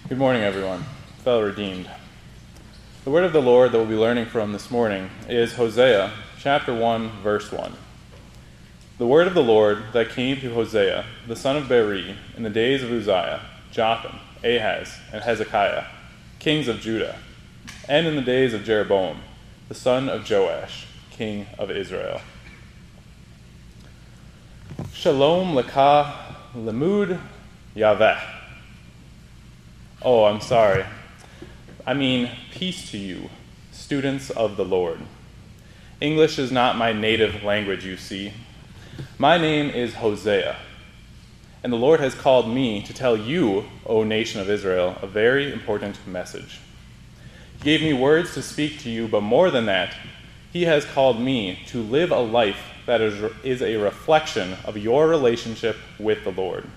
Good morning, everyone, fellow redeemed. The word of the Lord that we'll be learning from this morning is Hosea chapter 1, verse 1. The word of the Lord that came to Hosea, the son of Beeri, in the days of Uzziah, Jotham, Ahaz, and Hezekiah, kings of Judah, and in the days of Jeroboam, the son of Joash, king of Israel. Shalom leka lemud Yahweh. Oh, I'm sorry. I mean, peace to you, students of the Lord. English is not my native language, you see. My name is Hosea, and the Lord has called me to tell you, O nation of Israel, a very important message. He gave me words to speak to you, but more than that, He has called me to live a life that is a reflection of your relationship with the Lord.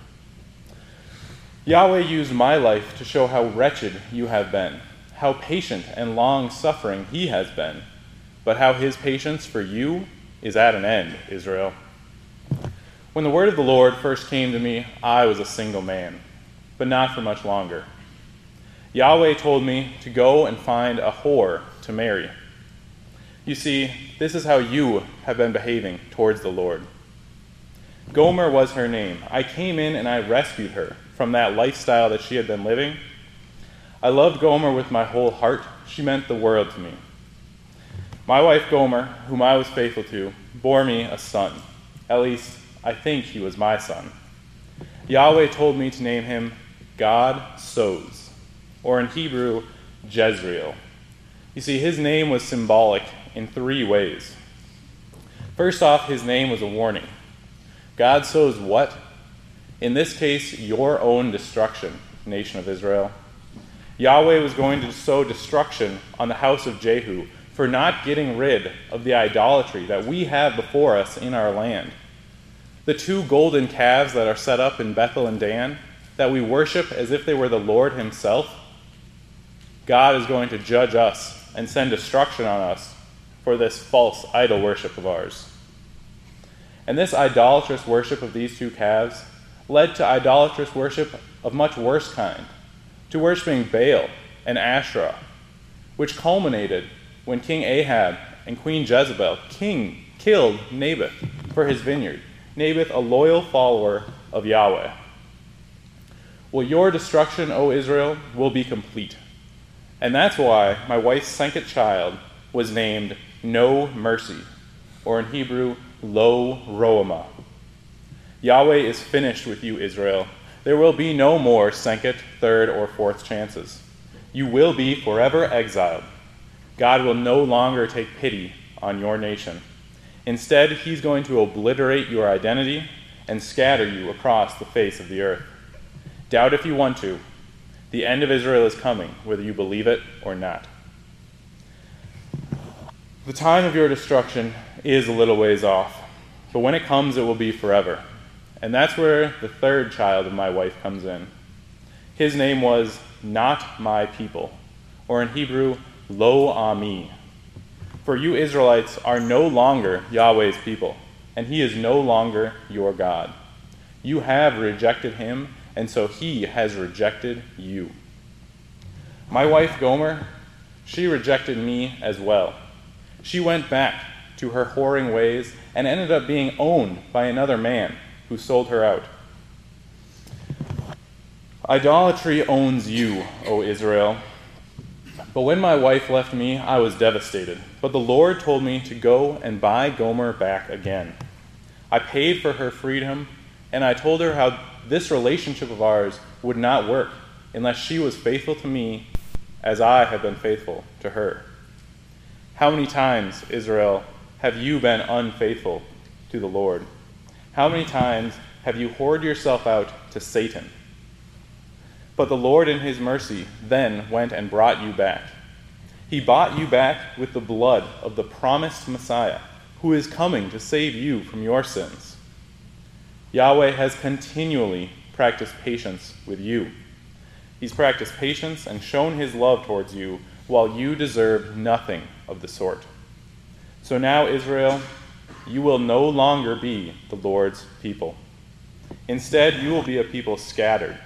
Yahweh used my life to show how wretched you have been, how patient and long-suffering He has been, but how His patience for you is at an end, Israel. When the word of the Lord first came to me, I was a single man, but not for much longer. Yahweh told me to go and find a whore to marry. You see, this is how you have been behaving towards the Lord. Gomer was her name. I came in and I rescued her from that lifestyle that she had been living. I loved Gomer with my whole heart. She meant the world to me. My wife Gomer, whom I was faithful to, bore me a son. At least, I think he was my son. Yahweh told me to name him God Sows, or in Hebrew, Jezreel. You see, his name was symbolic in three ways. First off, his name was a warning. God sows what? In this case, your own destruction, nation of Israel. Yahweh was going to sow destruction on the house of Jehu for not getting rid of the idolatry that we have before us in our land. The two golden calves that are set up in Bethel and Dan, that we worship as if they were the Lord Himself, God is going to judge us and send destruction on us for this false idol worship of ours. And this idolatrous worship of these two calves led to idolatrous worship of much worse kind, to worshiping Baal and Asherah, which culminated when King Ahab and Queen Jezebel killed Naboth for his vineyard, Naboth a loyal follower of Yahweh. Well, your destruction, O Israel, will be complete. And that's why my wife's second child was named No Mercy, or in Hebrew, Lo Roamah. Yahweh is finished with you, Israel. There will be no more second, third, or fourth chances. You will be forever exiled. God will no longer take pity on your nation. Instead, He's going to obliterate your identity and scatter you across the face of the earth. Doubt if you want to. The end of Israel is coming, whether you believe it or not. The time of your destruction is a little ways off, but when it comes, it will be forever. And that's where the third child of my wife comes in. His name was Not My People, or in Hebrew, Lo Ami. For you Israelites are no longer Yahweh's people, and He is no longer your God. You have rejected Him, and so He has rejected you. My wife Gomer, she rejected me as well. She went back to her whoring ways and ended up being owned by another man who sold her out. Idolatry owns you, O Israel. But when my wife left me, I was devastated. But the Lord told me to go and buy Gomer back again. I paid for her freedom, and I told her how this relationship of ours would not work unless she was faithful to me as I have been faithful to her. How many times, Israel, have you been unfaithful to the Lord? How many times have you whored yourself out to Satan? But the Lord in His mercy then went and brought you back. He bought you back with the blood of the promised Messiah, who is coming to save you from your sins. Yahweh has continually practiced patience with you. He's practiced patience and shown His love towards you while you deserved nothing of the sort. So now, Israel, you will no longer be the Lord's people. Instead, you will be a people scattered,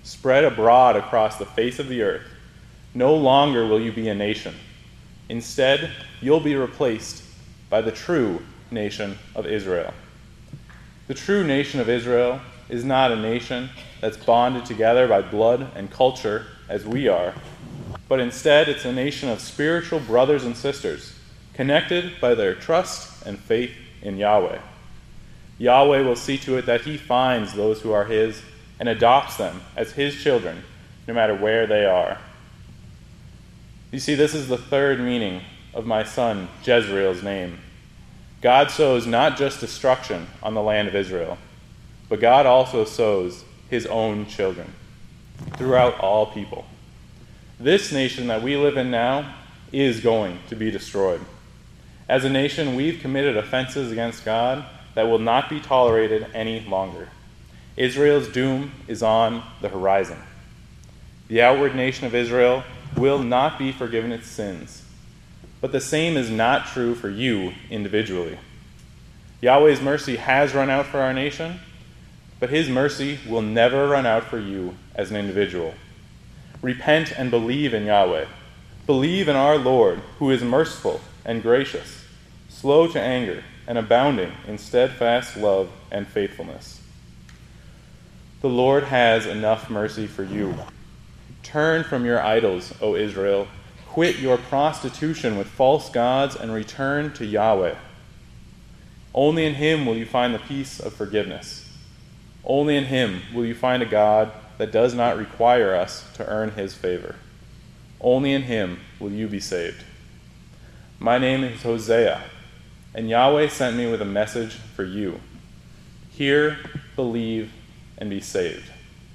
spread abroad across the face of the earth. No longer will you be a nation. Instead, you'll be replaced by the true nation of Israel. The true nation of Israel is not a nation that's bonded together by blood and culture as we are, but instead it's a nation of spiritual brothers and sisters connected by their trust and faith in Yahweh. Yahweh will see to it that he finds those who are his and adopts them as his children, no matter where they are. You see, this is the third meaning of my son Jezreel's name. God sows not just destruction on the land of Israel, but God also sows his own children throughout all people. This nation that we live in now is going to be destroyed. As a nation, we've committed offenses against God that will not be tolerated any longer. Israel's doom is on the horizon. The outward nation of Israel will not be forgiven its sins, but the same is not true for you individually. Yahweh's mercy has run out for our nation, but his mercy will never run out for you as an individual. Repent and believe in Yahweh. Believe in our Lord, who is merciful and gracious, slow to anger, and abounding in steadfast love and faithfulness. The Lord has enough mercy for you. Turn from your idols, O Israel. Quit your prostitution with false gods and return to Yahweh. Only in him will you find the peace of forgiveness. Only in him will you find a God that does not require us to earn his favor. Only in him will you be saved. My name is Hosea, and Yahweh sent me with a message for you. Hear, believe, and be saved.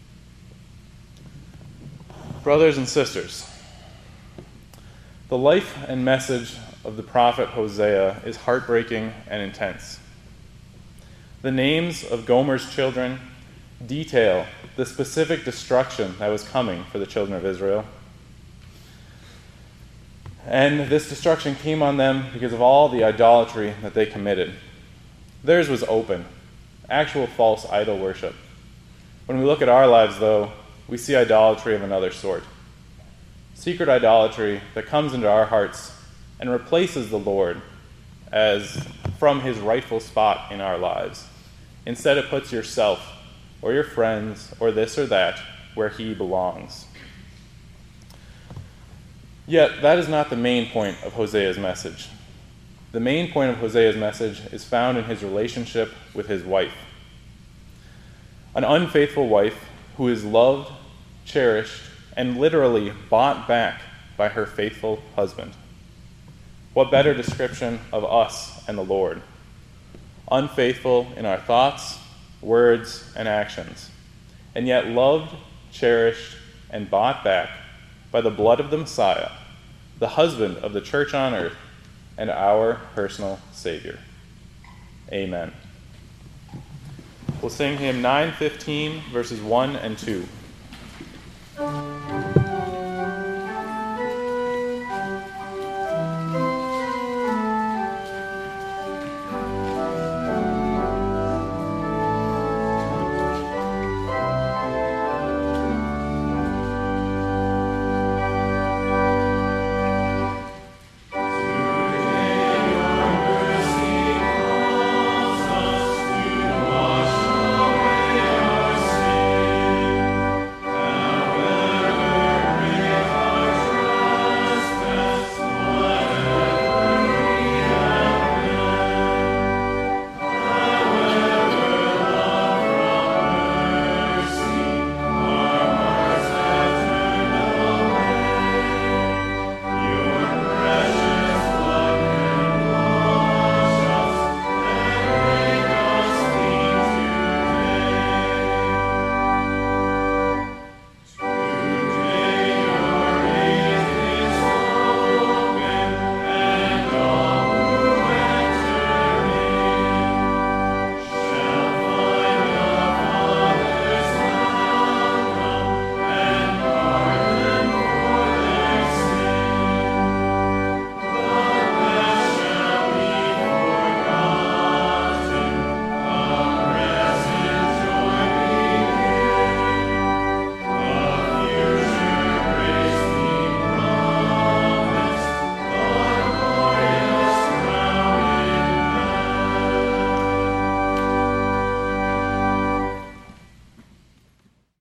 Brothers and sisters, the life and message of the prophet Hosea is heartbreaking and intense. The names of Gomer's children detail the specific destruction that was coming for the children of Israel. And this destruction came on them because of all the idolatry that they committed. Theirs was open, actual false idol worship. When we look at our lives, though, we see idolatry of another sort. Secret idolatry that comes into our hearts and replaces the Lord as from his rightful spot in our lives. Instead, it puts yourself or your friends or this or that where he belongs. Yet, that is not the main point of Hosea's message. The main point of Hosea's message is found in his relationship with his wife. An unfaithful wife who is loved, cherished, and literally bought back by her faithful husband. What better description of us and the Lord? Unfaithful in our thoughts, words, and actions, and yet loved, cherished, and bought back by the blood of the Messiah, the husband of the church on earth, and our personal Savior. Amen. We'll sing hymn 915, verses 1 and 2.